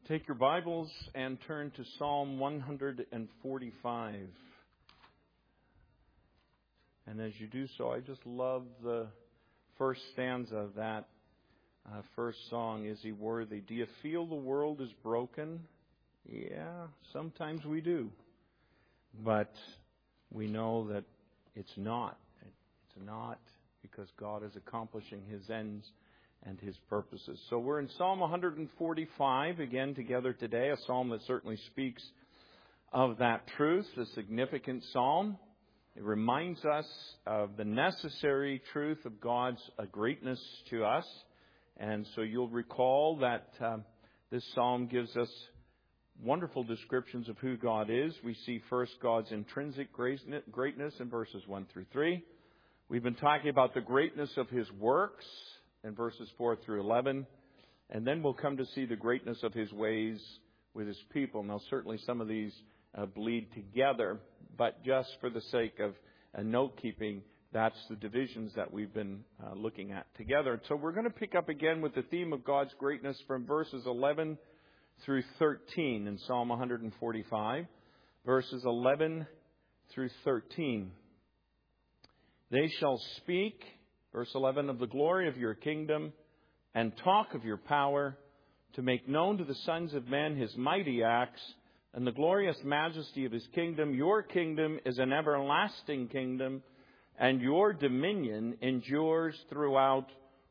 Take your Bibles and turn to Psalm 145. And as you do so, I just love the first stanza of that first song, Is He Worthy? Do you feel the world is broken? Yeah, sometimes we do. But we know that it's not. It's not, because God is accomplishing His ends and His purposes. So we're in Psalm 145 again together today, a psalm that certainly speaks of that truth, a significant psalm. It reminds us of the necessary truth of God's greatness to us. And so you'll recall that this psalm gives us wonderful descriptions of who God is. We see first God's intrinsic greatness in verses 1 through 3. We've been talking about the greatness of His works in verses 4 through 11. And then we'll come to see the greatness of His ways with His people. Now, certainly some of these bleed together, but just for the sake of note-keeping, that's the divisions that we've been looking at together. So we're going to pick up again with the theme of God's greatness from verses 11 through 13 in Psalm 145. Verses 11 through 13. They shall speak, verse 11, of the glory of your kingdom and talk of your power, to make known to the sons of men His mighty acts and the glorious majesty of His kingdom. Your kingdom is an everlasting kingdom, and your dominion endures throughout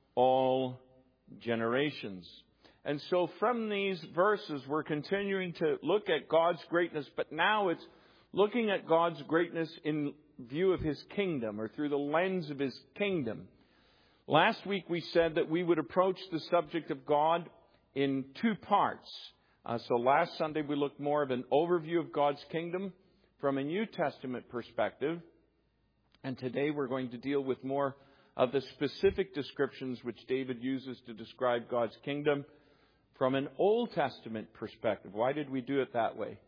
all generations. And so from these verses, we're continuing to look at God's greatness, but now it's looking at God's greatness in view of His kingdom, or through the lens of His kingdom. Last week we said that we would approach the subject of God in two parts. So last Sunday we looked more of an overview of God's kingdom from a New Testament perspective. And today we're going to deal with more of the specific descriptions which David uses to describe God's kingdom from an Old Testament perspective. Why did we do it that way?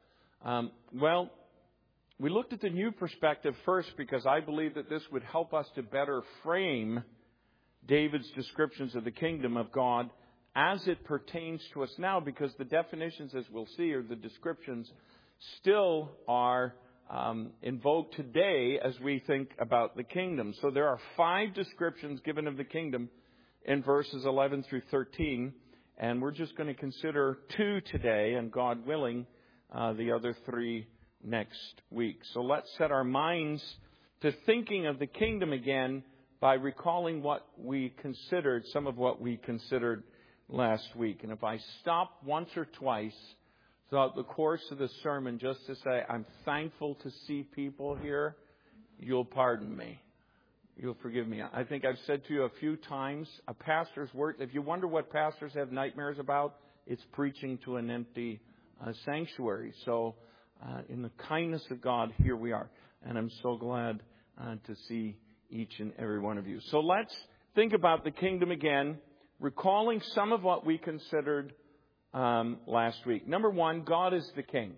Well, we looked at the new perspective first because I believe that this would help us to better frame David's descriptions of the kingdom of God as it pertains to us now, because the definitions, as we'll see, or the descriptions, still are invoked today as we think about the kingdom. So there are 5 descriptions given of the kingdom in verses 11 through 13, and we're just going to consider 2 today, and God willing, the other 3 next week. So let's set our minds to thinking of the kingdom again by recalling some of what we considered last week. And if I stop once or twice throughout the course of the sermon just to say, I'm thankful to see people here, you'll pardon me. You'll forgive me. I think I've said to you a few times, a pastor's work, if you wonder what pastors have nightmares about, it's preaching to an empty sanctuary. So in the kindness of God, here we are. And I'm so glad to see each and every one of you. So let's think about the kingdom again, recalling some of what we considered last week. Number 1, God is the king.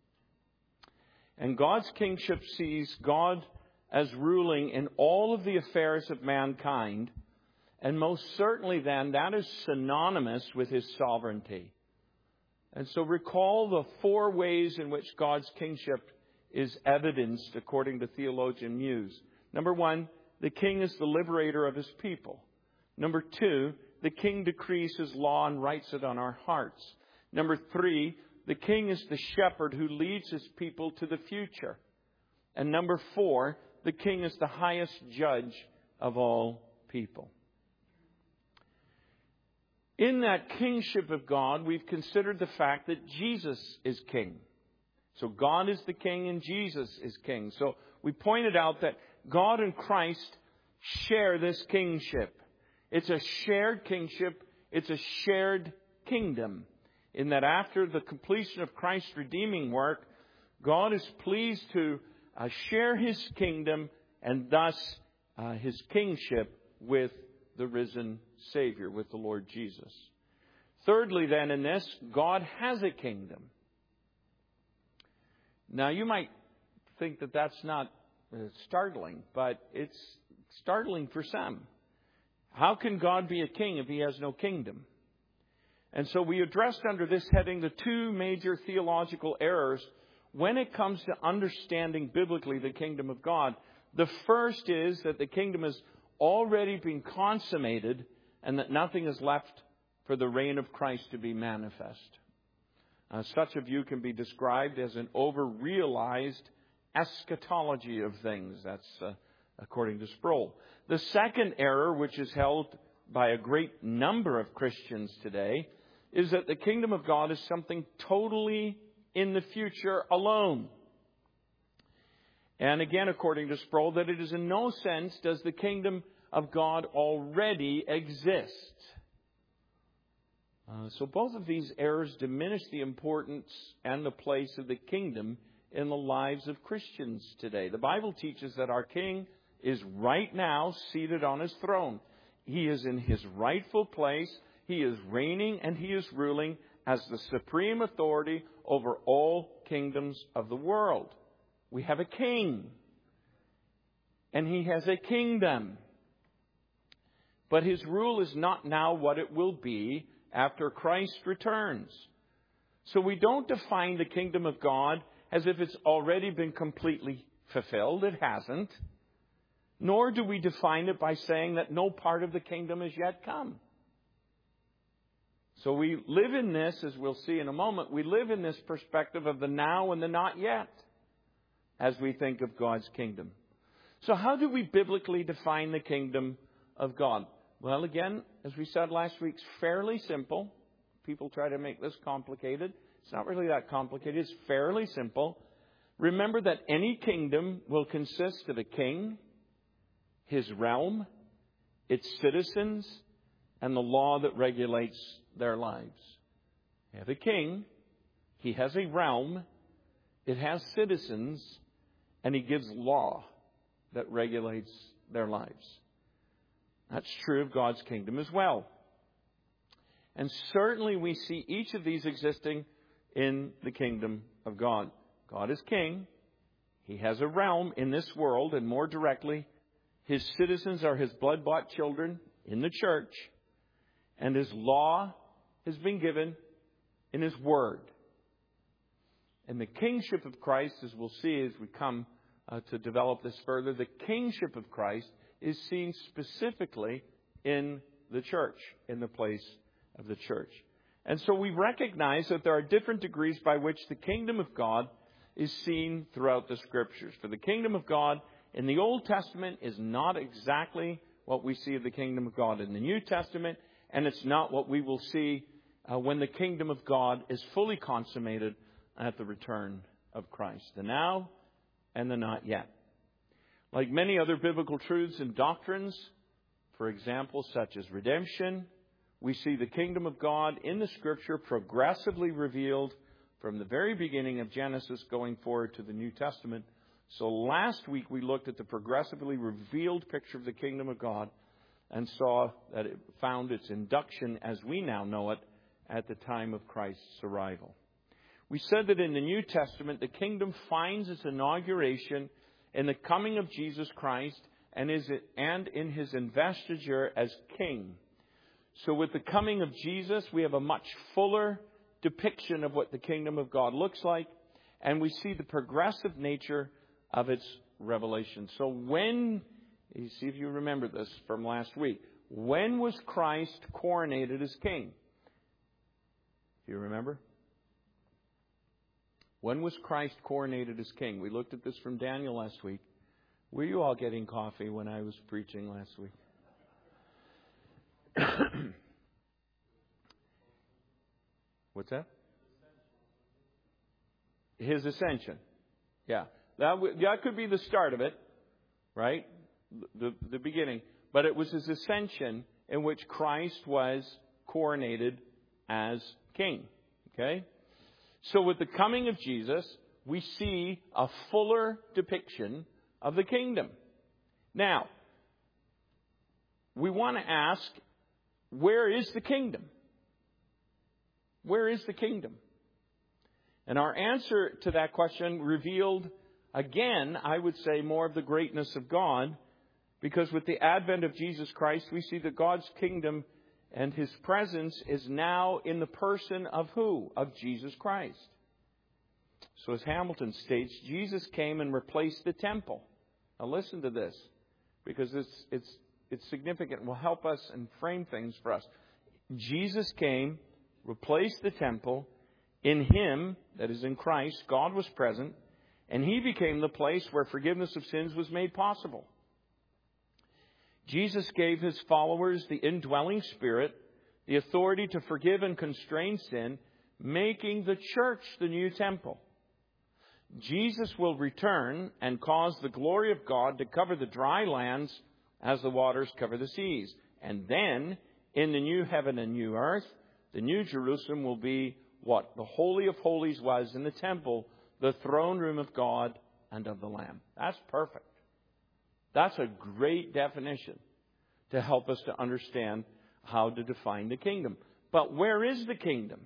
And God's kingship sees God as ruling in all of the affairs of mankind. And most certainly then, that is synonymous with His sovereignty. And so recall the 4 ways in which God's kingship is evidenced according to theologian Muse. Number 1, the king is the liberator of His people. Number 2, the king decrees His law and writes it on our hearts. Number 3, the king is the shepherd who leads His people to the future. And number 4, the king is the highest judge of all people. In that kingship of God, we've considered the fact that Jesus is king. So God is the king and Jesus is king. So we pointed out that God and Christ share this kingship. It's a shared kingship. It's a shared kingdom. In that after the completion of Christ's redeeming work, God is pleased to share His kingdom and thus His kingship with the risen Savior, with the Lord Jesus. Thirdly, then, in this, God has a kingdom. Now, you might think that that's not startling, but it's startling for some. How can God be a king if He has no kingdom? And so we addressed under this heading the two major theological errors when it comes to understanding biblically the kingdom of God. The first is that the kingdom has already been consummated and that nothing is left for the reign of Christ to be manifest. Such a view can be described as an over-realized eschatology of things. That's according to Sproul. The second error, which is held by a great number of Christians today, is that the kingdom of God is something totally in the future alone. And again, according to Sproul, that it is in no sense does the kingdom of God already exist. So both of these errors diminish the importance and the place of the kingdom in the lives of Christians today. The Bible teaches that our King is right now seated on His throne. He is in His rightful place. He is reigning and He is ruling as the supreme authority over all kingdoms of the world. We have a king. And He has a kingdom. But His rule is not now what it will be after Christ returns. So we don't define the kingdom of God as if it's already been completely fulfilled. It hasn't. Nor do we define it by saying that no part of the kingdom has yet come. So we live in this, as we'll see in a moment, we live in this perspective of the now and the not yet as we think of God's kingdom. So how do we biblically define the kingdom of God? Well, again, as we said last week, it's fairly simple. People try to make this complicated. It's not really that complicated. It's fairly simple. Remember that any kingdom will consist of a king, his realm, its citizens, and the law that regulates their lives. You have a king, he has a realm, it has citizens, and he gives law that regulates their lives. That's true of God's kingdom as well. And certainly we see each of these existing in the kingdom of God. God is king. He has a realm in this world, and more directly, His citizens are His blood-bought children in the church, and His law has been given in His word. And the kingship of Christ, as we'll see as we come to develop this further, the kingship of Christ is seen specifically in the church, in the place of the church. And so we recognize that there are different degrees by which the kingdom of God is seen throughout the Scriptures. For the kingdom of God in the Old Testament is not exactly what we see of the kingdom of God in the New Testament, and it's not what we will see when the kingdom of God is fully consummated at the return of Christ. The now and the not yet. Like many other biblical truths and doctrines, for example, such as redemption, we see the kingdom of God in the Scripture progressively revealed from the very beginning of Genesis going forward to the New Testament. So last week we looked at the progressively revealed picture of the kingdom of God and saw that it found its induction as we now know it at the time of Christ's arrival. We said that in the New Testament the kingdom finds its inauguration in the coming of Jesus Christ and in His investiture as King. So with the coming of Jesus, we have a much fuller depiction of what the kingdom of God looks like, and we see the progressive nature of its revelation. So when, you see if you remember this from last week, when was Christ coronated as King? Do you remember? When was Christ coronated as King? We looked at this from Daniel last week. Were you all getting coffee when I was preaching last week? What's that? His ascension. Yeah. That could be the start of it, right? The beginning. But it was His ascension in which Christ was coronated as King. Okay? So with the coming of Jesus, we see a fuller depiction of the kingdom. Now, we want to ask, where is the kingdom? Where is the kingdom? And our answer to that question revealed, again, I would say, more of the greatness of God, because with the advent of Jesus Christ, we see that God's kingdom And His presence is now in the person of who? Of Jesus Christ. So as Hamilton states, Jesus came and replaced the temple. Now listen to this, because it's significant. It will help us and frame things for us. Jesus came, replaced the temple. In Him, that is in Christ, God was present, and He became the place where forgiveness of sins was made possible. Jesus gave His followers the indwelling Spirit, the authority to forgive and constrain sin, making the church the new temple. Jesus will return and cause the glory of God to cover the dry lands as the waters cover the seas. And then, in the new heaven and new earth, the new Jerusalem will be what the Holy of Holies was in the temple, the throne room of God and of the Lamb. That's perfect. That's a great definition to help us to understand how to define the kingdom. But where is the kingdom?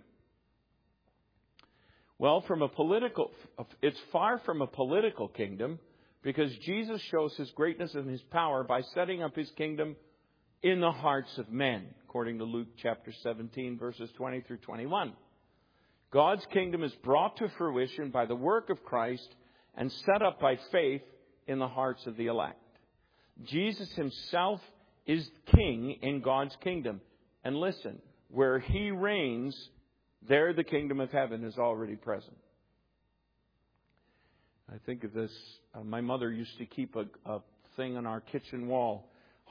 Well, it's far from a political kingdom, because Jesus shows His greatness and His power by setting up His kingdom in the hearts of men, according to Luke chapter 17, verses 20 through 21. God's kingdom is brought to fruition by the work of Christ and set up by faith in the hearts of the elect. Jesus Himself is king in God's kingdom. And listen, where He reigns, there the kingdom of heaven is already present. I think of this. My mother used to keep a thing on our kitchen wall.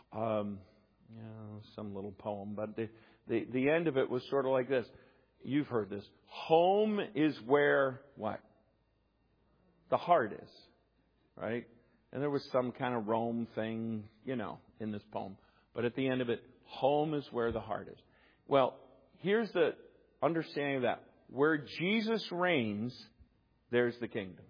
Some little poem, but the end of it was sort of like this. You've heard this. Home is where what? The heart is. Right? And there was some kind of Rome thing, in this poem. But at the end of it, home is where the heart is. Well, here's the understanding of that. Where Jesus reigns, there's the kingdom.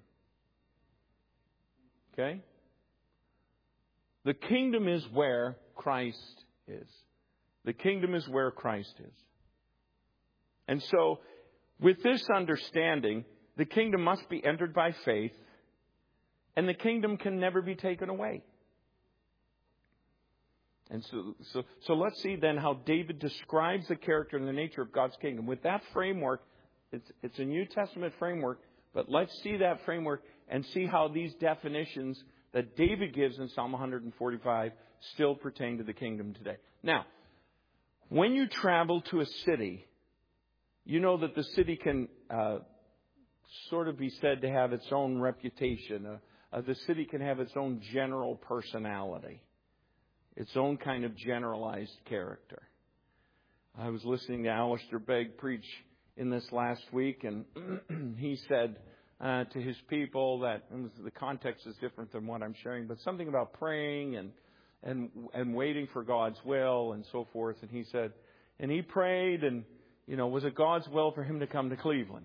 Okay? The kingdom is where Christ is. The kingdom is where Christ is. And so, with this understanding, the kingdom must be entered by faith, and the kingdom can never be taken away. And so let's see then how David describes the character and the nature of God's kingdom. With that framework, it's a New Testament framework, but let's see that framework and see how these definitions that David gives in Psalm 145 still pertain to the kingdom today. Now, when you travel to a city, you know that the city can sort of be said to have its own reputation. The city can have its own general personality, its own kind of generalized character. I was listening to Alistair Begg preach in this last week, and he said to his people that, and the context is different than what I'm sharing, but something about praying and waiting for God's will and so forth. And he said, and he prayed, and was it God's will for him to come to Cleveland?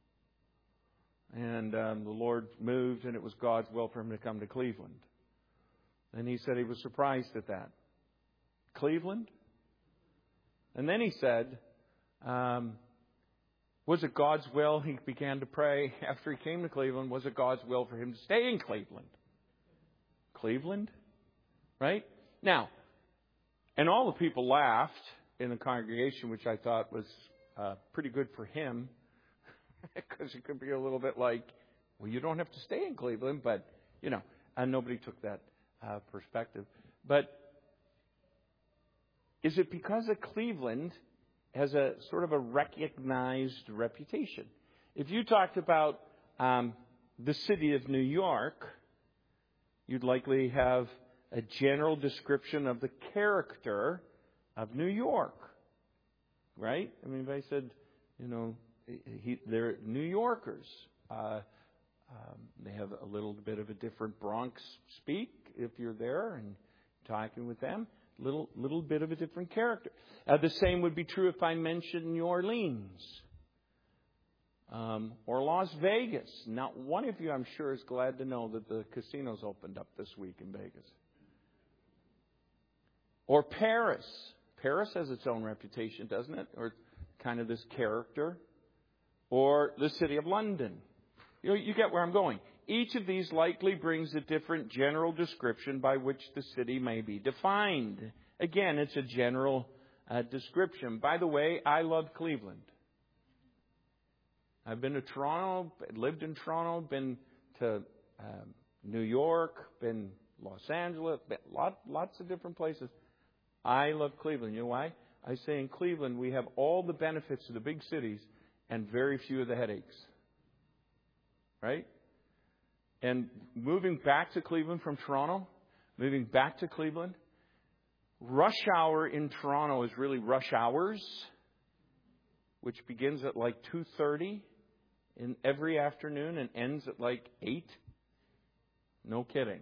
And the Lord moved, and it was God's will for him to come to Cleveland. And he said he was surprised at that. Cleveland? And then he said, was it God's will? He began to pray after he came to Cleveland. Was it God's will for him to stay in Cleveland? Cleveland? Right? Now, and all the people laughed in the congregation, which I thought was pretty good for him. Because it could be a little bit like, well, you don't have to stay in Cleveland, but, and nobody took that perspective. But is it because of Cleveland has a sort of a recognized reputation? If you talked about the city of New York, you'd likely have a general description of the character of New York, right? I mean, if I said, they're New Yorkers. They have a little bit of a different Bronx speak if you're there and talking with them. Little bit of a different character. The same would be true if I mentioned New Orleans or Las Vegas. Not one of you, I'm sure, is glad to know that the casinos opened up this week in Vegas. Or Paris. Paris has its own reputation, doesn't it? Or kind of this character. Or the city of London. You get where I'm going. Each of these likely brings a different general description by which the city may be defined. Again, it's a general description. By the way, I love Cleveland. I've been to Toronto, lived in Toronto, been to New York, been Los Angeles, been lots of different places. I love Cleveland. You know why? I say in Cleveland we have all the benefits of the big cities and very few of the headaches. Right? And moving back to Cleveland from Toronto, moving back to Cleveland, rush hour in Toronto is really rush hours, which begins at like 2:30 in every afternoon and ends at like 8. No kidding.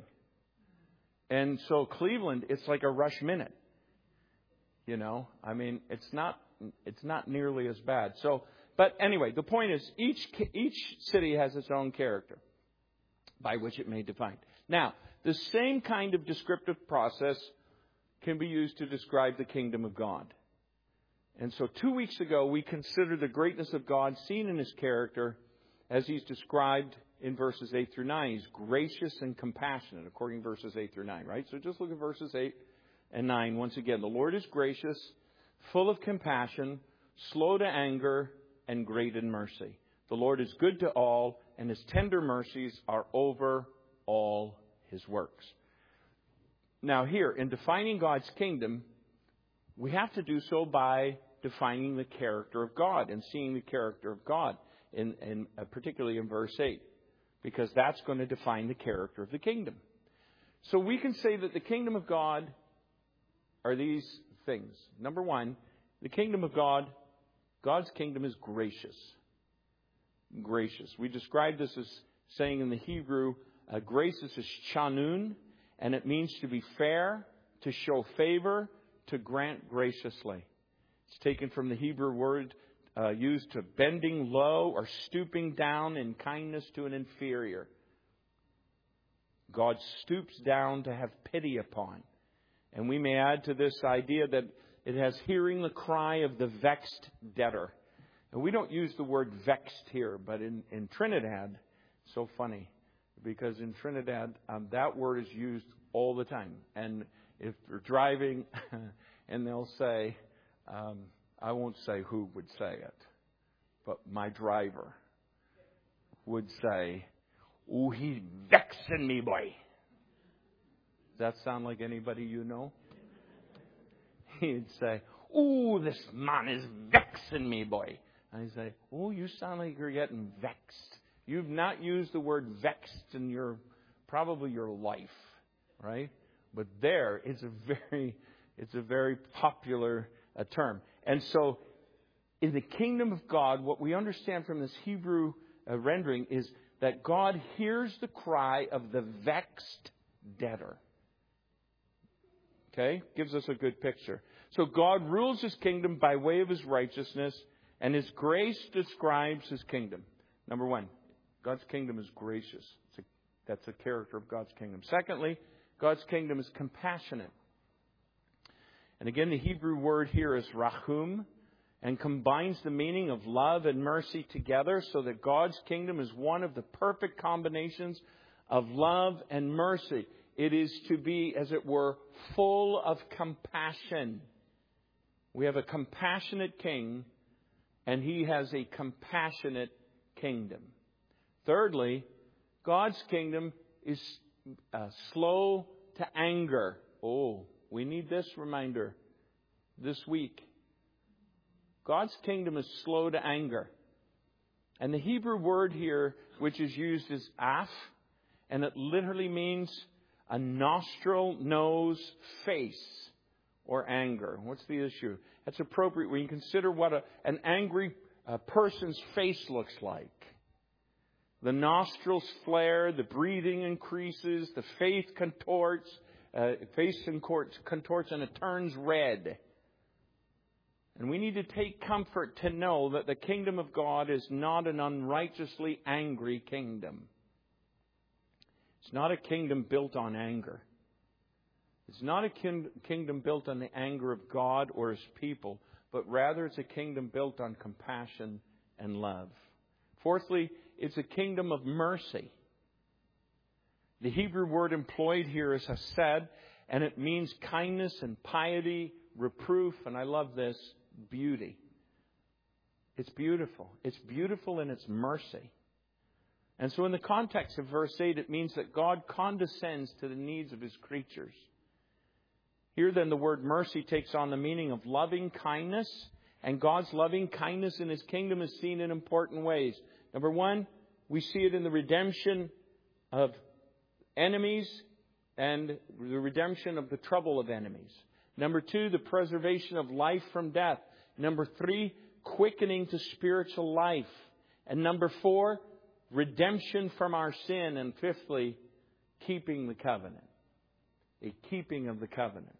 And so Cleveland, it's like a rush minute. You know, I mean, it's not nearly as bad. So, but anyway, the point is each city has its own character by which it may define. Now, the same kind of descriptive process can be used to describe the kingdom of God. And so 2 weeks ago, we considered the greatness of God seen in His character as He's described in verses 8 through 9. He's gracious and compassionate, according to verses 8 through 9, right? So just look at verses 8 and 9 once again. The Lord is gracious, full of compassion, slow to anger, and great in mercy. The Lord is good to all, and His tender mercies are over all His works. Now here, in defining God's kingdom, we have to do so by defining the character of God and seeing the character of God, particularly in verse 8, because that's going to define the character of the kingdom. So we can say that the kingdom of God are these things. Number one, the kingdom of God, God's kingdom is gracious. Gracious. We describe this as saying in the Hebrew, gracious is chanun, and it means to be fair, to show favor, to grant graciously. It's taken from the Hebrew word used to bending low or stooping down in kindness to an inferior. God stoops down to have pity upon. And we may add to this idea that it has hearing the cry of the vexed debtor. And we don't use the word vexed here, but in Trinidad, it's so funny, because in Trinidad, that word is used all the time. And if you're driving and they'll say, I won't say who would say it, but my driver would say, "Oh, he's vexing me, boy." Does that sound like anybody you know? He'd say, "Oh, this man is vexing me, boy." And I'd say, "Oh, you sound like you're getting vexed." You've not used the word vexed in probably your life, right? But there, it's a very popular term. And so, in the kingdom of God, what we understand from this Hebrew rendering is that God hears the cry of the vexed debtor. Okay? Gives us a good picture. So God rules His kingdom by way of His righteousness, and His grace describes His kingdom. Number one, God's kingdom is gracious. That's a character of God's kingdom. Secondly, God's kingdom is compassionate. And again, the Hebrew word here is rachum, and combines the meaning of love and mercy together, so that God's kingdom is one of the perfect combinations of love and mercy. It is to be, as it were, full of compassion. We have a compassionate king, and He has a compassionate kingdom. Thirdly, God's kingdom is slow to anger. Oh, we need this reminder this week. God's kingdom is slow to anger. And the Hebrew word here, which is used, is af, and it literally means a nostril, nose, face, or anger. What's the issue? That's appropriate when you consider what an angry person's face looks like. The nostrils flare, the breathing increases, the face contorts, and it turns red. And we need to take comfort to know that the kingdom of God is not an unrighteously angry kingdom. It's not a kingdom built on anger. It's not a kingdom built on the anger of God or His people, but rather it's a kingdom built on compassion and love. Fourthly, it's a kingdom of mercy. The Hebrew word employed here is hesed, and it means kindness and piety reproof, and I love this, beauty. It's beautiful. It's beautiful in its mercy. And so in the context of verse 8, it means that God condescends to the needs of His creatures. Here then the word mercy takes on the meaning of loving kindness. And God's loving kindness in His kingdom is seen in important ways. Number one, we see it in the redemption of enemies and the redemption of the trouble of enemies. Number two, the preservation of life from death. Number three, quickening to spiritual life. And number four, redemption from our sin. And fifthly, keeping the covenant. A keeping of the covenant.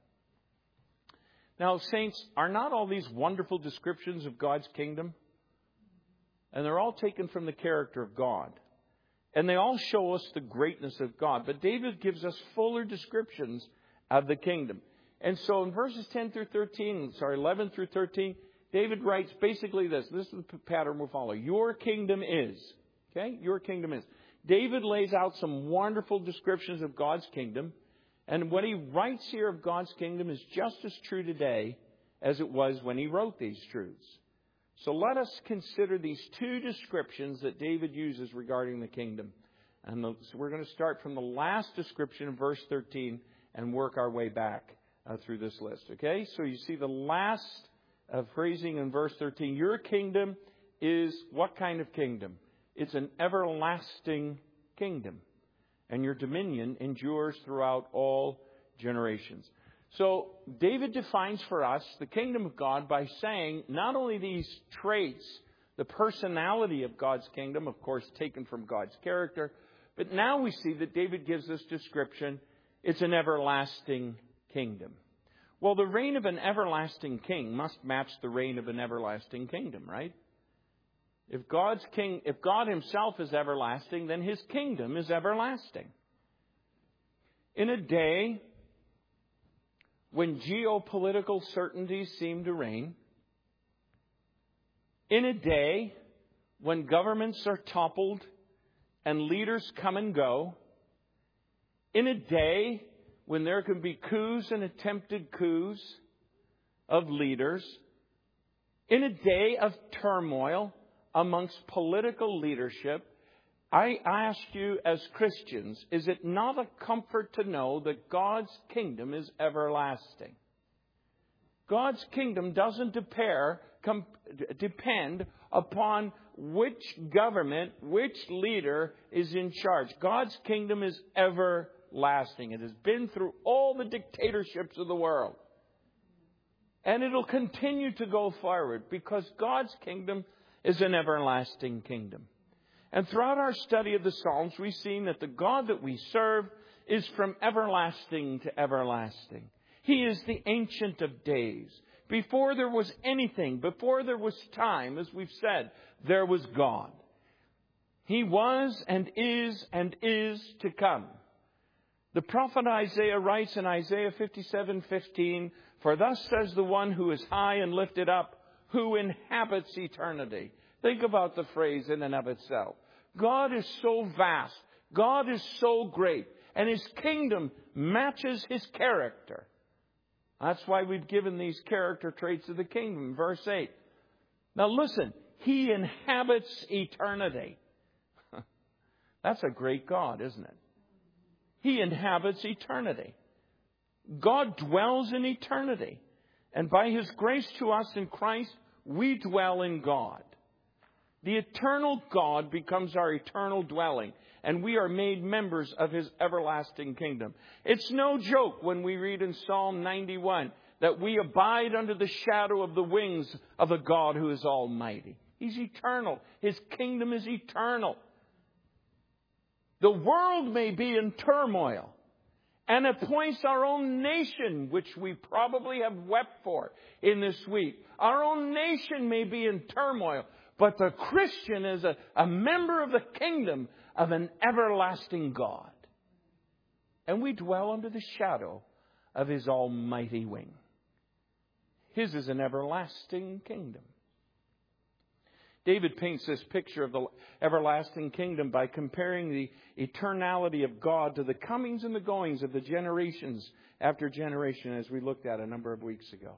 Now, saints, are not all these wonderful descriptions of God's kingdom? And they're all taken from the character of God. And they all show us the greatness of God. But David gives us fuller descriptions of the kingdom. And so in verses 11 through 13, David writes basically this. This is the pattern we'll follow. Your kingdom is. Okay? Your kingdom is. David lays out some wonderful descriptions of God's kingdom. And what he writes here of God's kingdom is just as true today as it was when he wrote these truths. So let us consider these two descriptions that David uses regarding the kingdom. And so we're going to start from the last description in verse 13 and work our way back through this list. Okay? So you see the last phrasing in verse 13. Your kingdom is what kind of kingdom? It's an everlasting kingdom. And your dominion endures throughout all generations. So David defines for us the kingdom of God by saying not only these traits, the personality of God's kingdom, of course, taken from God's character, but now we see that David gives this description. It's an everlasting kingdom. Well, the reign of an everlasting king must match the reign of an everlasting kingdom, right? If God Himself is everlasting, then His kingdom is everlasting. In a day when geopolitical certainties seem to reign, in a day when governments are toppled and leaders come and go, in a day when there can be coups and attempted coups of leaders, in a day of turmoil amongst political leadership, I ask you as Christians, is it not a comfort to know that God's kingdom is everlasting? God's kingdom doesn't depend upon which government, which leader is in charge. God's kingdom is everlasting. It has been through all the dictatorships of the world. And it'll continue to go forward because God's kingdom is an everlasting kingdom. And throughout our study of the Psalms, we've seen that the God that we serve is from everlasting to everlasting. He is the Ancient of Days. Before there was anything, before there was time, as we've said, there was God. He was and is to come. The prophet Isaiah writes in Isaiah 57:15, "For thus says the one who is high and lifted up, who inhabits eternity." Think about the phrase in and of itself. God is so vast. God is so great. And His kingdom matches His character. That's why we've given these character traits of the kingdom. Verse 8. Now listen. He inhabits eternity. That's a great God, isn't it? He inhabits eternity. God dwells in eternity. And by His grace to us in Christ, we dwell in God. The eternal God becomes our eternal dwelling, and we are made members of His everlasting kingdom. It's no joke when we read in Psalm 91 that we abide under the shadow of the wings of a God who is almighty. He's eternal. His kingdom is eternal. The world may be in turmoil, and at points our own nation, which we probably have wept for in this week, our own nation may be in turmoil. But the Christian is a member of the kingdom of an everlasting God. And we dwell under the shadow of His almighty wing. His is an everlasting kingdom. David paints this picture of the everlasting kingdom by comparing the eternality of God to the comings and the goings of the generations after generation, as we looked at a number of weeks ago.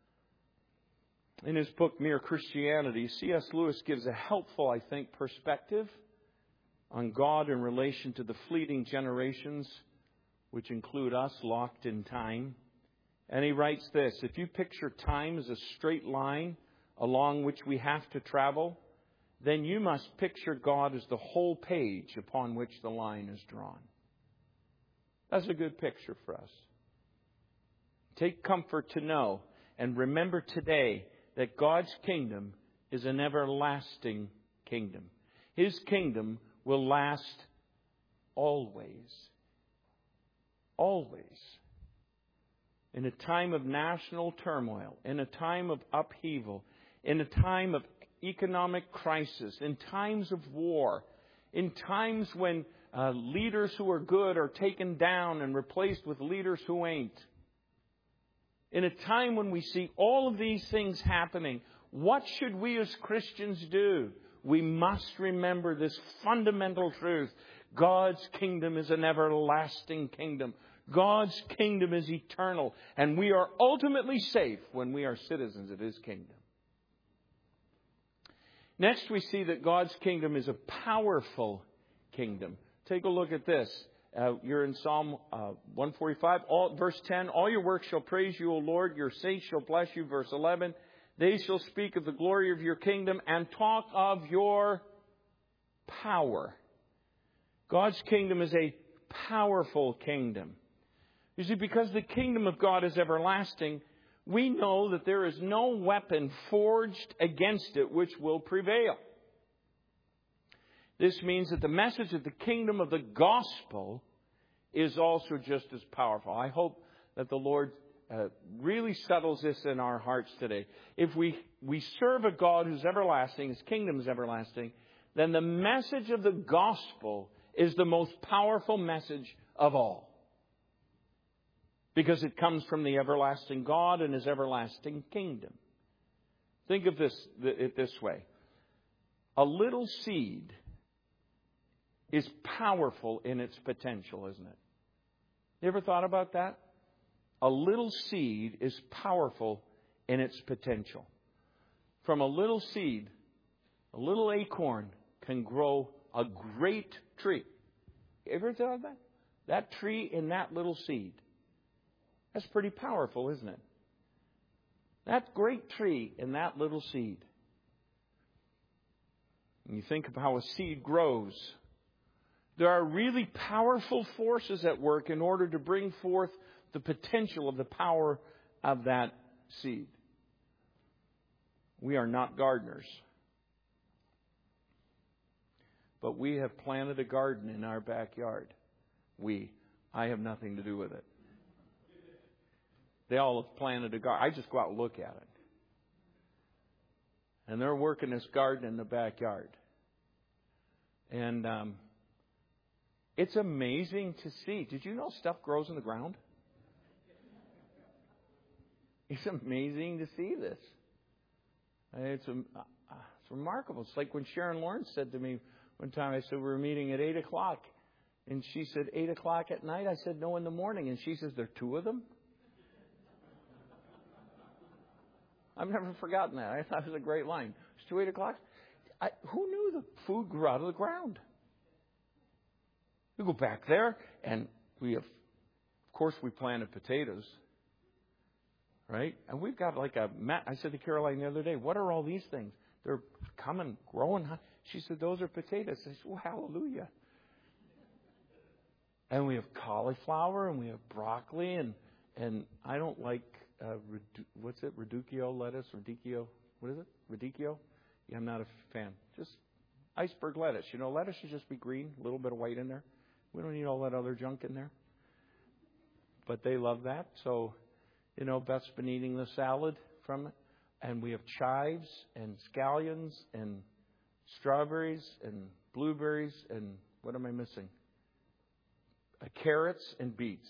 In his book, Mere Christianity, C.S. Lewis gives a helpful, I think, perspective on God in relation to the fleeting generations, which include us locked in time. And he writes this: if you picture time as a straight line along which we have to travel, then you must picture God as the whole page upon which the line is drawn. That's a good picture for us. Take comfort to know and remember today that God's kingdom is an everlasting kingdom. His kingdom will last always. Always. In a time of national turmoil, in a time of upheaval, in a time of economic crisis, in times of war, in times when leaders who are good are taken down and replaced with leaders who ain't. In a time when we see all of these things happening, what should we as Christians do? We must remember this fundamental truth. God's kingdom is an everlasting kingdom. God's kingdom is eternal. And we are ultimately safe when we are citizens of His kingdom. Next, we see that God's kingdom is a powerful kingdom. Take a look at this. You're in Psalm 145, verse 10. All your works shall praise you, O Lord. Your saints shall bless you. Verse 11. They shall speak of the glory of your kingdom and talk of your power. God's kingdom is a powerful kingdom. You see, because the kingdom of God is everlasting, we know that there is no weapon forged against it which will prevail. This means that the message of the kingdom of the gospel is also just as powerful. I hope that the Lord really settles this in our hearts today. If we serve a God who's everlasting, His kingdom is everlasting, then the message of the gospel is the most powerful message of all. Because it comes from the everlasting God and His everlasting kingdom. Think of it this way. A little seed is powerful in its potential, isn't it? You ever thought about that? A little seed is powerful in its potential. From a little seed, a little acorn can grow a great tree. You ever thought of that? That tree in that little seed. That's pretty powerful, isn't it? That great tree in that little seed. And you think of how a seed grows. There are really powerful forces at work in order to bring forth the potential of the power of that seed. We are not gardeners. But we have planted a garden in our backyard. I have nothing to do with it. They all have planted a garden. I just go out and look at it. And they're working this garden in the backyard. And it's amazing to see. Did you know stuff grows in the ground? It's amazing to see this. It's remarkable. It's like when Sharon Lawrence said to me one time, I said, we were meeting at 8 o'clock. And she said, 8 o'clock at night? I said, no, in the morning. And she says, there are two of them? I've never forgotten that. I thought it was a great line. It's 8 o'clock. Who knew the food grew out of the ground? We go back there, and of course, we planted potatoes, right? And we've got like I said to Caroline the other day, what are all these things? They're coming, growing. She said, those are potatoes. I said, well, hallelujah. And we have cauliflower, and we have broccoli, and I don't like, what's it? Radicchio lettuce? Radicchio? What is it? Radicchio? Yeah, I'm not a fan. Just iceberg lettuce. You know, lettuce should just be green, a little bit of white in there. We don't need all that other junk in there. But they love that. So, you know, Beth's been eating the salad from it. And we have chives and scallions and strawberries and blueberries and what am I missing? Carrots and beets.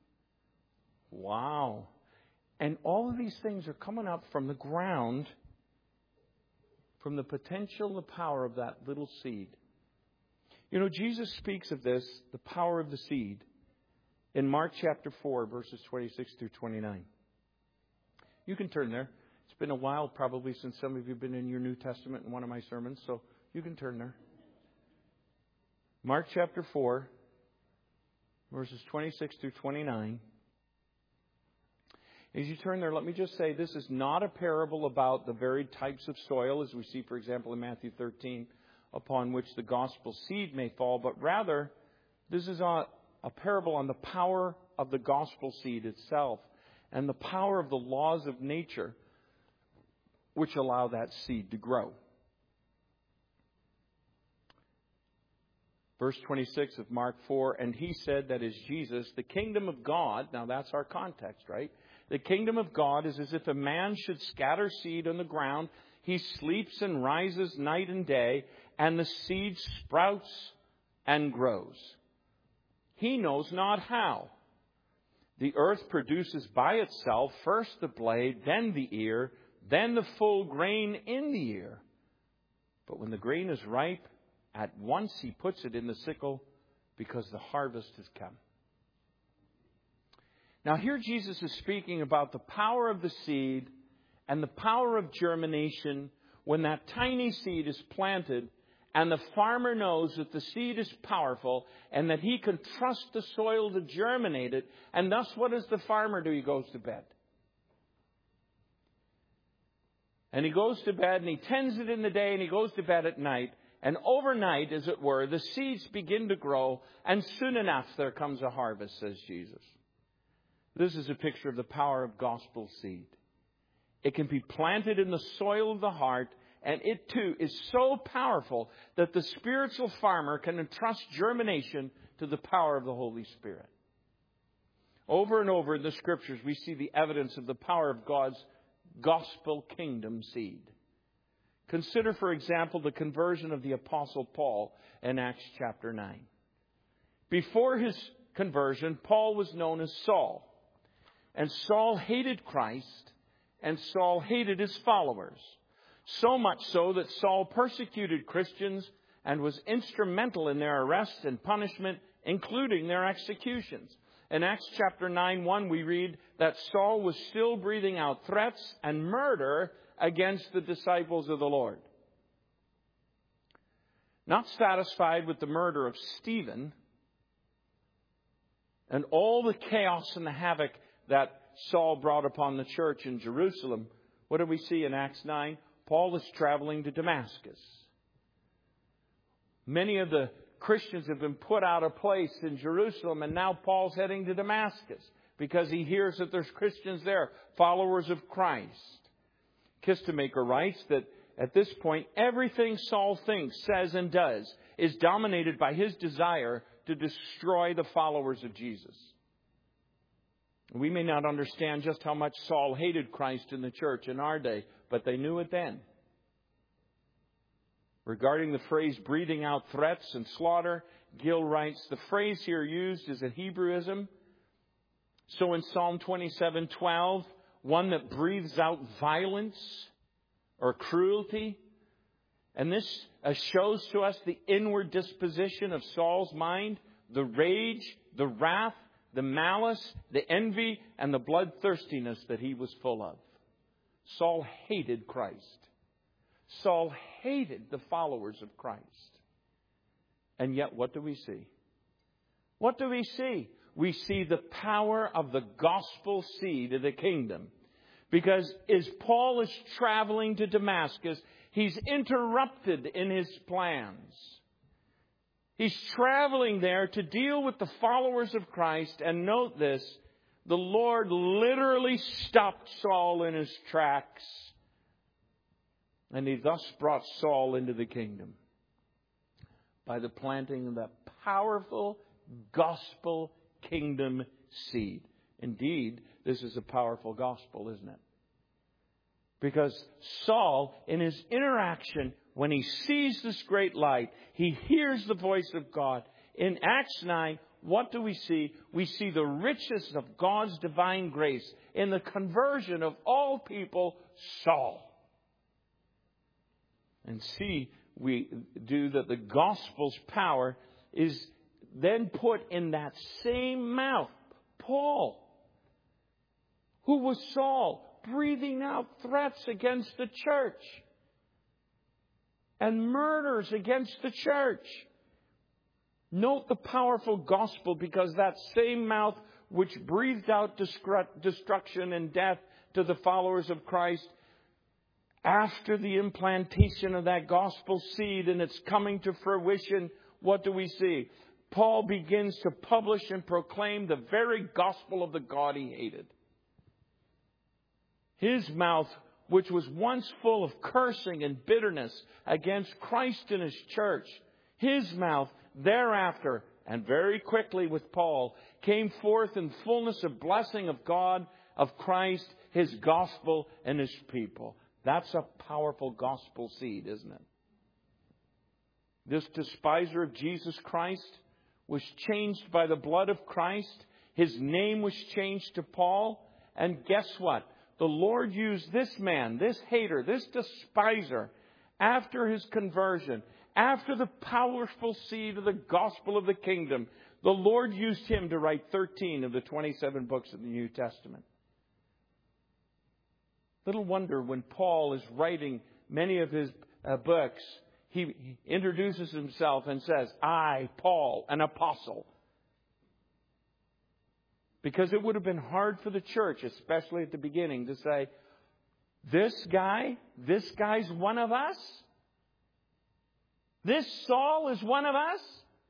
Wow. And all of these things are coming up from the ground from the potential and the power of that little seed. You know, Jesus speaks of this, the power of the seed, in Mark chapter 4, verses 26 through 29. You can turn there. It's been a while probably since some of you have been in your New Testament in one of my sermons, so you can turn there. Mark chapter 4, verses 26 through 29. As you turn there, let me just say this is not a parable about the varied types of soil, as we see, for example, in Matthew 13, upon which the gospel seed may fall, but rather this is a parable on the power of the gospel seed itself and the power of the laws of nature which allow that seed to grow. Verse 26 of Mark 4, and he said, that is Jesus, the kingdom of God, now that's our context, right? The kingdom of God is as if a man should scatter seed on the ground. He sleeps and rises night and day, and the seed sprouts and grows. He knows not how. The earth produces by itself first the blade, then the ear, then the full grain in the ear. But when the grain is ripe, at once he puts it in the sickle, because the harvest has come. Now here Jesus is speaking about the power of the seed and the power of germination when that tiny seed is planted and the farmer knows that the seed is powerful and that he can trust the soil to germinate it. And thus, what does the farmer do? He goes to bed. And he goes to bed and he tends it in the day and he goes to bed at night. And overnight, as it were, the seeds begin to grow, and soon enough there comes a harvest, says Jesus. This is a picture of the power of gospel seed. It can be planted in the soil of the heart, and it too is so powerful that the spiritual farmer can entrust germination to the power of the Holy Spirit. Over and over in the Scriptures, we see the evidence of the power of God's gospel kingdom seed. Consider, for example, the conversion of the Apostle Paul in Acts chapter 9. Before his conversion, Paul was known as Saul. And Saul hated Christ, and Saul hated his followers. So much so that Saul persecuted Christians and was instrumental in their arrest and punishment, including their executions. In Acts chapter 9:1, we read that Saul was still breathing out threats and murder against the disciples of the Lord. Not satisfied with the murder of Stephen and all the chaos and the havoc that Saul brought upon the church in Jerusalem, what do we see in Acts 9? Paul is traveling to Damascus. Many of the Christians have been put out of place in Jerusalem, and now Paul's heading to Damascus because he hears that there's Christians there, followers of Christ. Kistemaker writes that at this point, everything Saul thinks, says, and does is dominated by his desire to destroy the followers of Jesus. We may not understand just how much Saul hated Christ in the church in our day, but they knew it then. Regarding the phrase breathing out threats and slaughter, Gill writes, the phrase here used is a Hebrewism. So in Psalm 27:12, one that breathes out violence or cruelty. And this shows to us the inward disposition of Saul's mind, the rage, the wrath, the malice, the envy, and the bloodthirstiness that he was full of. Saul hated Christ. Saul hated the followers of Christ. And yet, what do we see? What do we see? We see the power of the gospel seed of the kingdom. Because as Paul is traveling to Damascus, he's interrupted in his plans. He's traveling there to deal with the followers of Christ. And note this, the Lord literally stopped Saul in his tracks. And he thus brought Saul into the kingdom by the planting of that powerful gospel kingdom seed. Indeed, this is a powerful gospel, isn't it? Because Saul, in his interaction, when he sees this great light, he hears the voice of God. In Acts 9, what do we see? We see the riches of God's divine grace in the conversion of all people, Saul. And see, we do that the gospel's power is then put in that same mouth. Paul, who was Saul, breathing out threats against the church and murders against the church. Note the powerful gospel, because that same mouth which breathed out destruction and death to the followers of Christ, after the implantation of that gospel seed and its coming to fruition, what do we see? Paul begins to publish and proclaim the very gospel of the God he hated. His mouth, which was once full of cursing and bitterness against Christ and His church, his mouth thereafter, and very quickly with Paul, came forth in fullness of blessing of God, of Christ, His gospel, and His people. That's a powerful gospel seed, isn't it? This despiser of Jesus Christ was changed by the blood of Christ. His name was changed to Paul. And guess what? The Lord used this man, this hater, this despiser, after his conversion, after the powerful seed of the gospel of the kingdom. The Lord used him to write 13 of the 27 books of the New Testament. Little wonder when Paul is writing many of his books, he introduces himself and says, I, Paul, an apostle. Because it would have been hard for the church, especially at the beginning, to say, this guy's one of us? This Saul is one of us?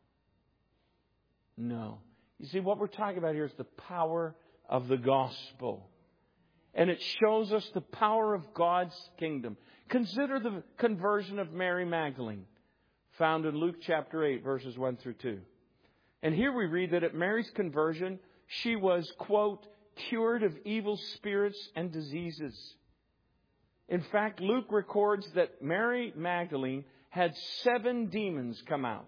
No. You see, what we're talking about here is the power of the gospel. And it shows us the power of God's kingdom. Consider the conversion of Mary Magdalene, found in Luke chapter 8, verses 1 through 2. And here we read that at Mary's conversion, she was, quote, cured of evil spirits and diseases. In fact, Luke records that Mary Magdalene had 7 demons come out.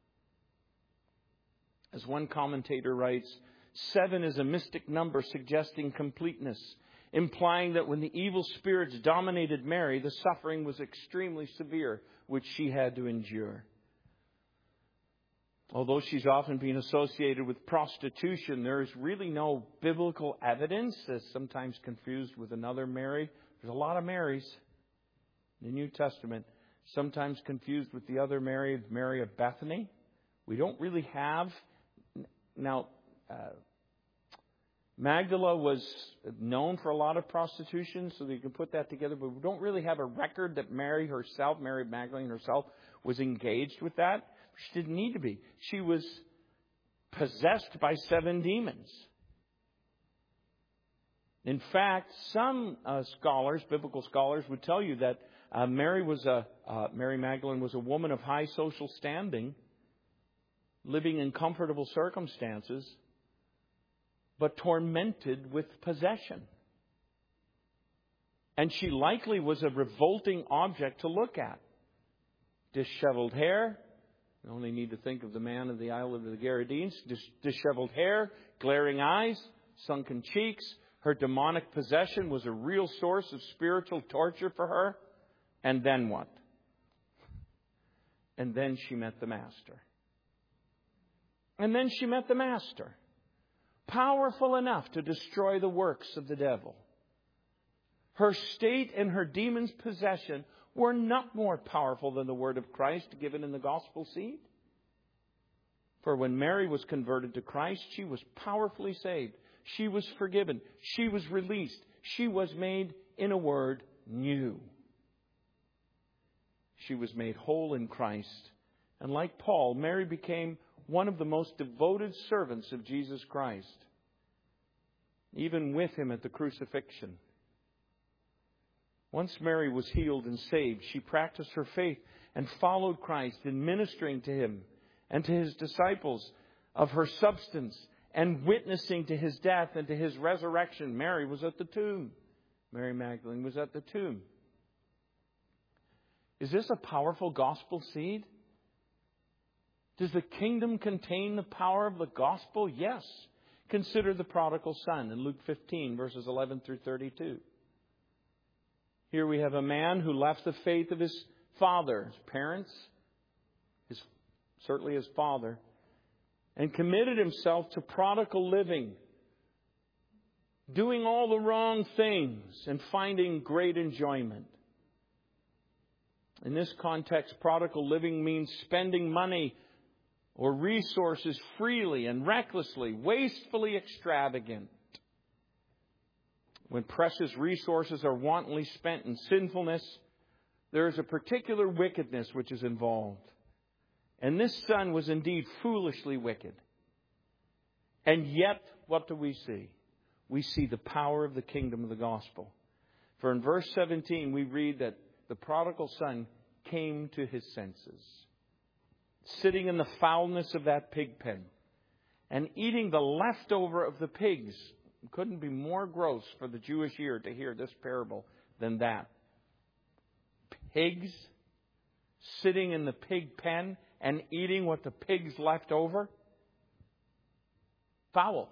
As one commentator writes, 7 is a mystic number suggesting completeness, implying that when the evil spirits dominated Mary, the suffering was extremely severe, which she had to endure. Although she's often been associated with prostitution, there is really no biblical evidence, as sometimes confused with another Mary. There's a lot of Marys in the New Testament, sometimes confused with the other Mary, Mary of Bethany. We don't really have... Now, Magdala was known for a lot of prostitution, so you can put that together, but we don't really have a record that Mary Magdalene herself, was engaged with that. She didn't need to be. She was possessed by 7 demons. In fact, some scholars, biblical scholars, would tell you that Mary Magdalene was a woman of high social standing, living in comfortable circumstances, but tormented with possession. And she likely was a revolting object to look at. Disheveled hair. You only need to think of the man of the Isle of the Gerasenes. Disheveled hair, glaring eyes, sunken cheeks. Her demonic possession was a real source of spiritual torture for her. And then what? And then she met the Master. Powerful enough to destroy the works of the devil. Her state and her demon's possession were not more powerful than the word of Christ given in the gospel seed. For when Mary was converted to Christ, she was powerfully saved. She was forgiven. She was released. She was made, in a word, new. She was made whole in Christ. And like Paul, Mary became one of the most devoted servants of Jesus Christ, even with Him at the crucifixion. Once Mary was healed and saved, she practiced her faith and followed Christ in ministering to Him and to His disciples of her substance and witnessing to His death and to His resurrection. Mary was at the tomb. Mary Magdalene was at the tomb. Is this a powerful gospel seed? Does the kingdom contain the power of the gospel? Yes. Consider the prodigal son in Luke 15, verses 11 through 32. Here we have a man who left the faith of his father, his parents, certainly his father, and committed himself to prodigal living, doing all the wrong things and finding great enjoyment. In this context, prodigal living means spending money or resources freely and recklessly, wastefully extravagant. When precious resources are wantonly spent in sinfulness, there is a particular wickedness which is involved. And this son was indeed foolishly wicked. And yet, what do we see? We see the power of the kingdom of the gospel. For in verse 17, we read that the prodigal son came to his senses, sitting in the foulness of that pig pen and eating the leftover of the pigs. It couldn't be more gross for the Jewish ear to hear this parable than that. Pigs sitting in the pig pen and eating what the pigs left over? Foul.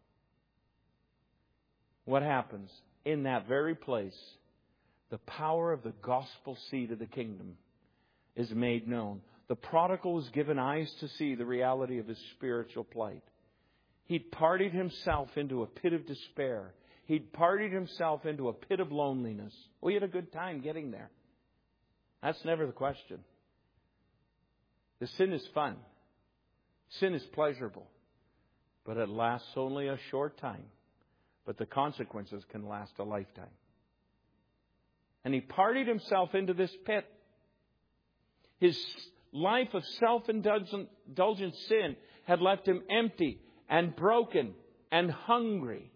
What happens? In that very place, the power of the gospel seed of the kingdom is made known. The prodigal was given eyes to see the reality of his spiritual plight. He'd partied himself into a pit of despair. He'd partied himself into a pit of loneliness. Well, he had a good time getting there. That's never the question. The sin is fun. Sin is pleasurable. But it lasts only a short time. But the consequences can last a lifetime. And he partied himself into this pit. His life of self-indulgent sin had left him empty and broken and hungry.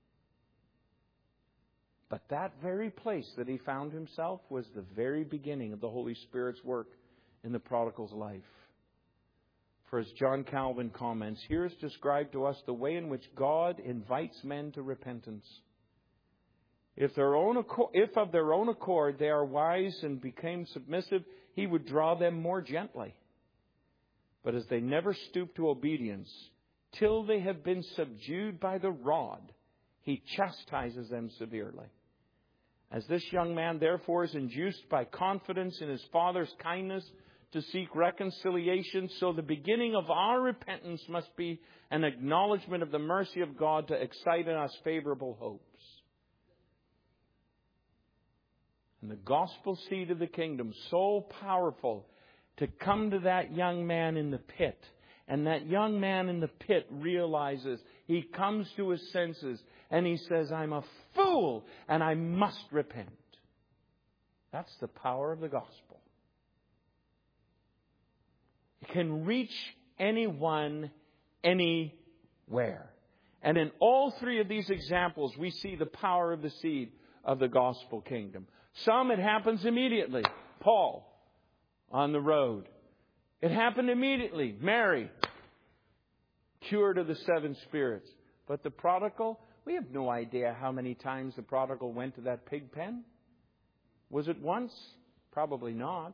But that very place that he found himself was the very beginning of the Holy Spirit's work in the prodigal's life. For as John Calvin comments, here is described to us the way in which God invites men to repentance. If of their own accord they are wise and became submissive, He would draw them more gently. But as they never stoop to obedience, till they have been subdued by the rod, He chastises them severely. As this young man therefore is induced by confidence in his father's kindness to seek reconciliation, so the beginning of our repentance must be an acknowledgement of the mercy of God to excite in us favorable hopes. And the gospel seed of the kingdom, so powerful to come to that young man in the pit. And that young man in the pit realizes, he comes to his senses and he says, I'm a fool and I must repent. That's the power of the gospel. It can reach anyone, anywhere. And in all three of these examples, we see the power of the seed of the gospel kingdom. Some, it happens immediately. Paul, on the road. It happened immediately. Mary, cured of the 7 spirits. But the prodigal, we have no idea how many times the prodigal went to that pig pen. Was it once? Probably not.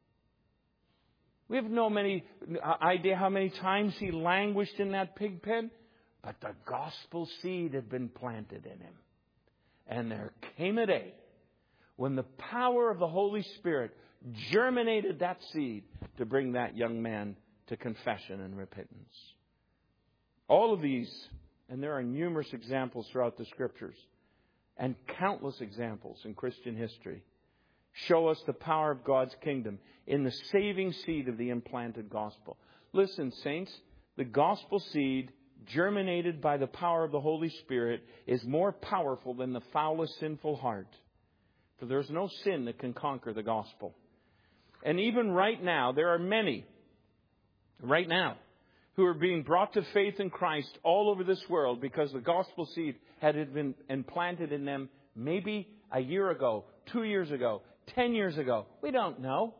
We have no idea how many times he languished in that pig pen. But the gospel seed had been planted in him. And there came a day when the power of the Holy Spirit germinated that seed to bring that young man to confession and repentance. All of these, and there are numerous examples throughout the Scriptures, and countless examples in Christian history, show us the power of God's kingdom in the saving seed of the implanted gospel. Listen, saints, the gospel seed germinated by the power of the Holy Spirit is more powerful than the foulest sinful heart. For there's no sin that can conquer the gospel. And even right now, there are many, right now, who are being brought to faith in Christ all over this world because the gospel seed had been implanted in them maybe a year ago, 2 years ago, 10 years ago. We don't know.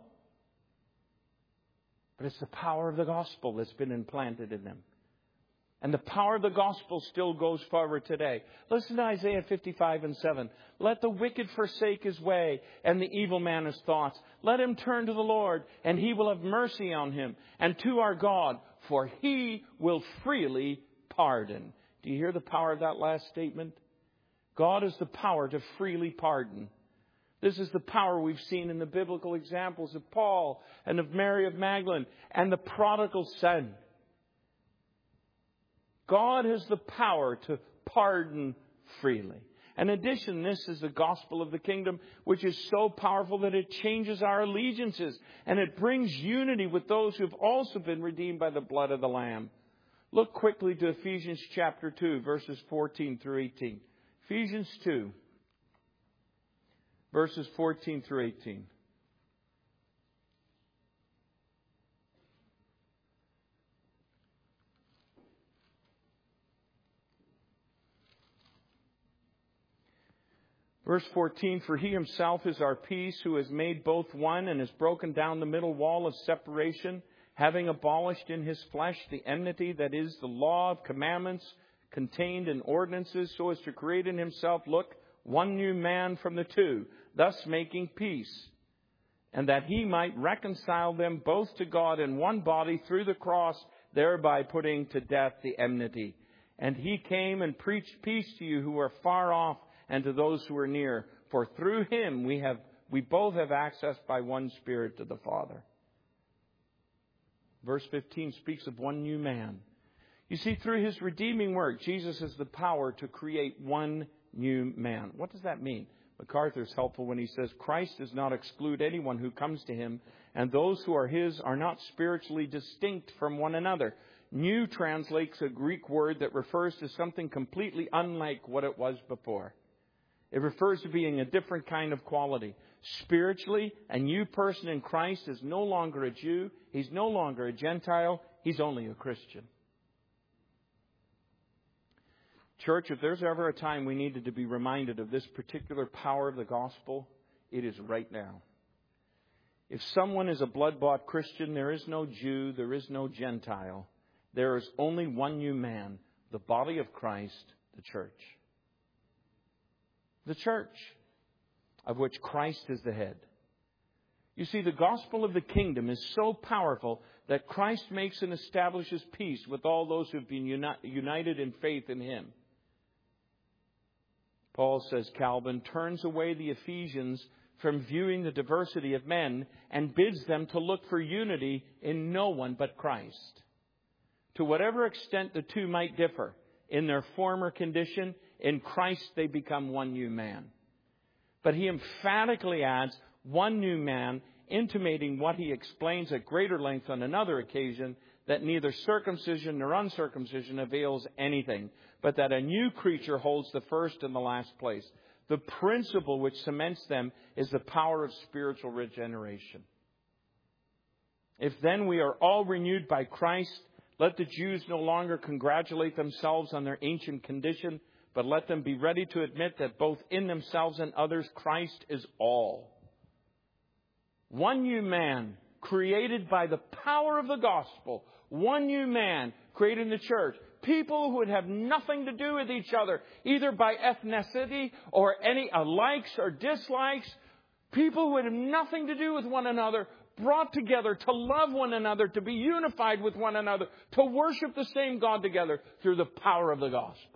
But it's the power of the gospel that's been implanted in them. And the power of the gospel still goes forward today. Listen to Isaiah 55:7. Let the wicked forsake his way and the evil man his thoughts. Let him turn to the Lord, and He will have mercy on him, and to our God, for He will freely pardon. Do you hear the power of that last statement? God has the power to freely pardon. This is the power we've seen in the biblical examples of Paul and of Mary of Magdalene and the prodigal son. God has the power to pardon freely. In addition, this is the gospel of the kingdom, which is so powerful that it changes our allegiances and it brings unity with those who have also been redeemed by the blood of the Lamb. Look quickly to Ephesians chapter 2, verses 14 through 18. Ephesians 2, verses 14 through 18. Verse 14, for He Himself is our peace, who has made both one and has broken down the middle wall of separation, having abolished in His flesh the enmity, that is, the law of commandments contained in ordinances, so as to create in Himself, look, one new man from the two, thus making peace, and that He might reconcile them both to God in one body through the cross, thereby putting to death the enmity. And He came and preached peace to you who are far off, and to those who are near. For through Him we both have access by one Spirit to the Father. Verse 15 speaks of one new man. You see, through His redeeming work, Jesus has the power to create one new man. What does that mean? MacArthur's helpful when he says, Christ does not exclude anyone who comes to Him, and those who are His are not spiritually distinct from one another. New translates a Greek word that refers to something completely unlike what it was before. It refers to being a different kind of quality. Spiritually, a new person in Christ is no longer a Jew. He's no longer a Gentile. He's only a Christian. Church, if there's ever a time we needed to be reminded of this particular power of the gospel, it is right now. If someone is a blood-bought Christian, there is no Jew, there is no Gentile. There is only one new man, the body of Christ, the church. The church, of which Christ is the head. You see, the gospel of the kingdom is so powerful that Christ makes and establishes peace with all those who have been united in faith in Him. Paul, says Calvin, turns away the Ephesians from viewing the diversity of men and bids them to look for unity in no one but Christ. To whatever extent the two might differ in their former condition, in Christ they become one new man. But he emphatically adds one new man, intimating what he explains at greater length on another occasion, that neither circumcision nor uncircumcision avails anything, but that a new creature holds the first and the last place. The principle which cements them is the power of spiritual regeneration. If then we are all renewed by Christ, let the Jews no longer congratulate themselves on their ancient condition, but let them be ready to admit that both in themselves and others, Christ is all. One new man created by the power of the gospel. One new man created in the church. People who would have nothing to do with each other, either by ethnicity or any likes or dislikes. People who would have nothing to do with one another, brought together to love one another, to be unified with one another, to worship the same God together through the power of the gospel.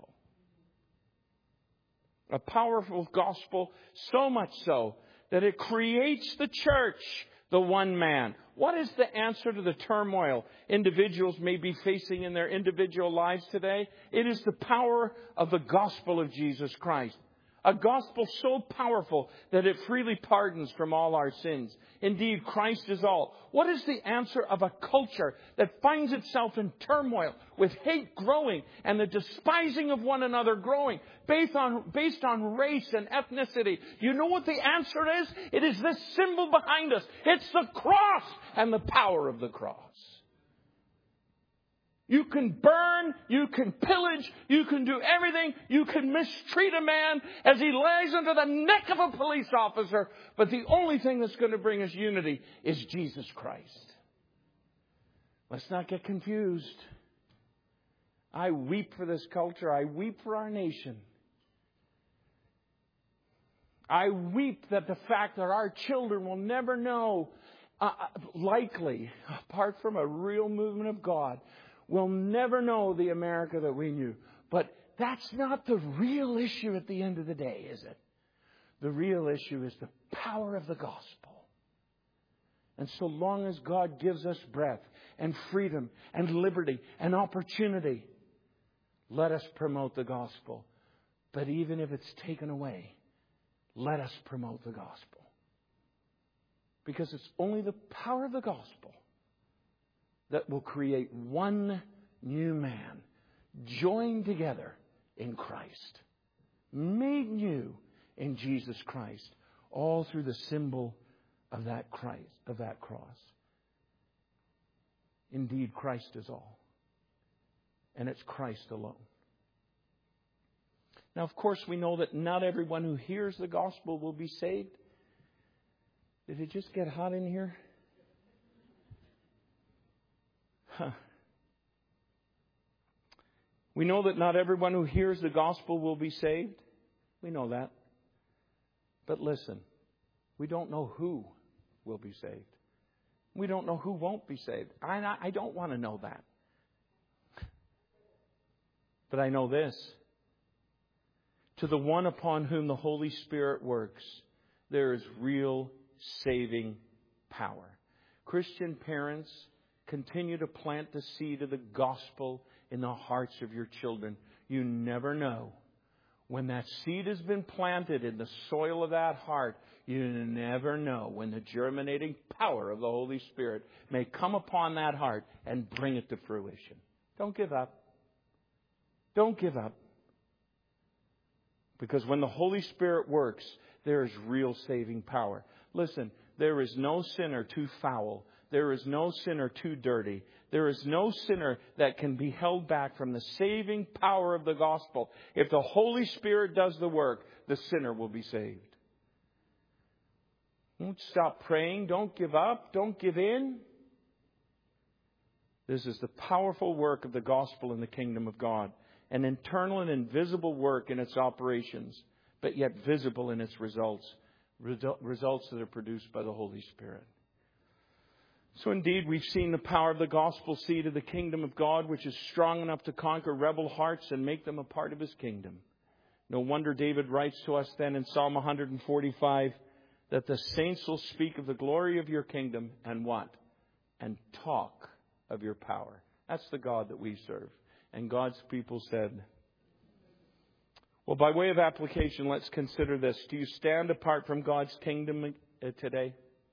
A powerful gospel, so much so that it creates the church, the one man. What is the answer to the turmoil individuals may be facing in their individual lives today? It is the power of the gospel of Jesus Christ. A gospel so powerful that it freely pardons from all our sins. Indeed, Christ is all. What is the answer of a culture that finds itself in turmoil, with hate growing and the despising of one another growing, based on race and ethnicity? You know what the answer is? It is this symbol behind us. It's the cross and the power of the cross. You can burn, you can pillage, you can do everything. You can mistreat a man as he lays under the neck of a police officer. But the only thing that's going to bring us unity is Jesus Christ. Let's not get confused. I weep for this culture. I weep for our nation. I weep that the fact that our children will never know, likely, apart from a real movement of God, we'll never know the America that we knew. But that's not the real issue at the end of the day, is it? The real issue is the power of the gospel. And so long as God gives us breath and freedom and liberty and opportunity, let us promote the gospel. But even if it's taken away, let us promote the gospel. Because it's only the power of the gospel that will create one new man, joined together in Christ, made new in Jesus Christ, all through the symbol of that Christ, of that cross. Indeed, Christ is all. And it's Christ alone. Now, of course, we know that not everyone who hears the gospel will be saved. Did it just get hot in here? We know that not everyone who hears the gospel will be saved. We know that. But listen, we don't know who will be saved. We don't know who won't be saved. I don't want to know that. But I know this. To the one upon whom the Holy Spirit works, there is real saving power. Christian parents, continue to plant the seed of the gospel in the hearts of your children. You never know. When that seed has been planted in the soil of that heart, you never know when the germinating power of the Holy Spirit may come upon that heart and bring it to fruition. Don't give up. Don't give up. Because when the Holy Spirit works, there is real saving power. Listen, there is no sinner too foul. There is no sinner too dirty. There is no sinner that can be held back from the saving power of the gospel. If the Holy Spirit does the work, the sinner will be saved. Don't stop praying. Don't give up. Don't give in. This is the powerful work of the gospel in the kingdom of God. An internal and invisible work in its operations, but yet visible in its results. Results that are produced by the Holy Spirit. So indeed, we've seen the power of the gospel seed of the kingdom of God, which is strong enough to conquer rebel hearts and make them a part of His kingdom. No wonder David writes to us then in Psalm 145 that the saints will speak of the glory of your kingdom and what? And talk of your power. That's the God that we serve. And God's people said, well, by way of application, let's consider this. Do you stand apart from God's kingdom today?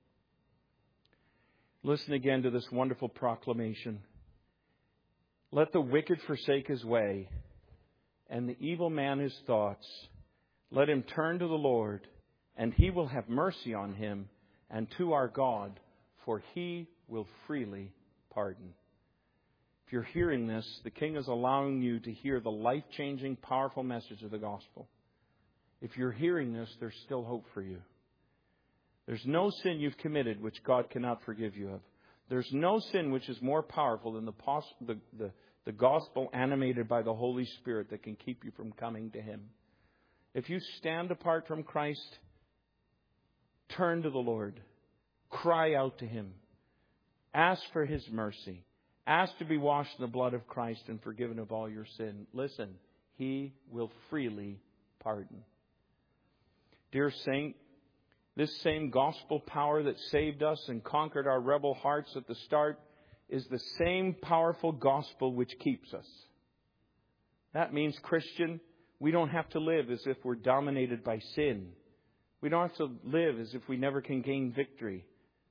Listen again to this wonderful proclamation. Let the wicked forsake his way, and the evil man his thoughts. Let him turn to the Lord, and He will have mercy on him, and to our God, for He will freely pardon. If you're hearing this, the King is allowing you to hear the life-changing, powerful message of the gospel. If you're hearing this, there's still hope for you. There's no sin you've committed which God cannot forgive you of. There's no sin which is more powerful than the gospel animated by the Holy Spirit that can keep you from coming to Him. If you stand apart from Christ, turn to the Lord. Cry out to Him. Ask for His mercy. Ask to be washed in the blood of Christ and forgiven of all your sin. Listen, He will freely pardon. Dear saint, this same gospel power that saved us and conquered our rebel hearts at the start is the same powerful gospel which keeps us. That means, Christian, we don't have to live as if we're dominated by sin. We don't have to live as if we never can gain victory.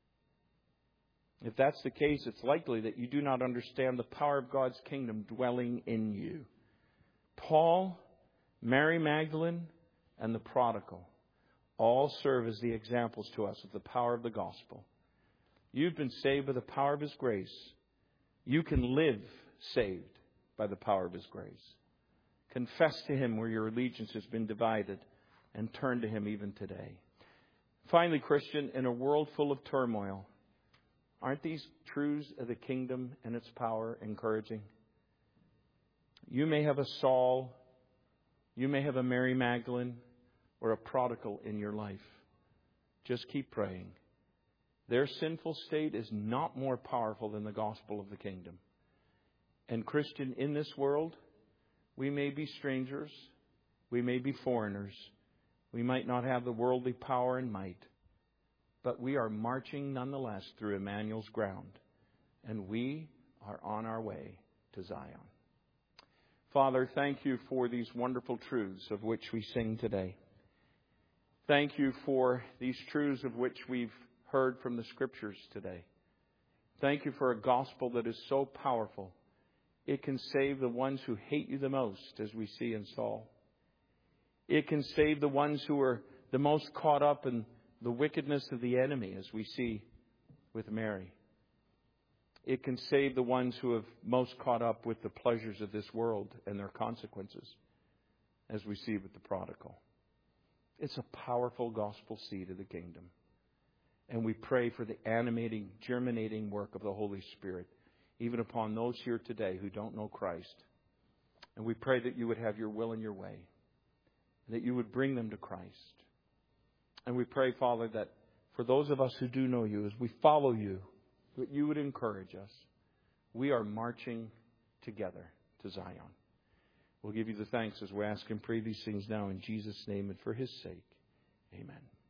If that's the case, it's likely that you do not understand the power of God's kingdom dwelling in you. Paul, Mary Magdalene, and the prodigal all serve as the examples to us of the power of the gospel. You've been saved by the power of His grace. You can live saved by the power of His grace. Confess to Him where your allegiance has been divided and turn to Him even today. Finally, Christian, in a world full of turmoil, aren't these truths of the kingdom and its power encouraging? You may have a Saul, you may have a Mary Magdalene, or a prodigal in your life. Just keep praying. Their sinful state is not more powerful than the gospel of the kingdom. And Christian, in this world, we may be strangers, we may be foreigners, We might not have the worldly power and might, but we are marching nonetheless through Emmanuel's ground, and we are on our way to Zion. Father, thank you for these wonderful truths of which we sing today. Thank you for these truths of which we've heard from the Scriptures today. Thank you for a gospel that is so powerful. It can save the ones who hate you the most, as we see in Saul. It can save the ones who are the most caught up in the wickedness of the enemy, as we see with Mary. It can save the ones who have most caught up with the pleasures of this world and their consequences, as we see with the prodigal. It's a powerful gospel seed of the kingdom. And we pray for the animating, germinating work of the Holy Spirit, even upon those here today who don't know Christ. And we pray that you would have your will and your way, that you would bring them to Christ. And we pray, Father, that for those of us who do know you, as we follow you, that you would encourage us. We are marching together to Zion. We'll give you the thanks as we ask and pray these things now in Jesus' name and for his sake. Amen.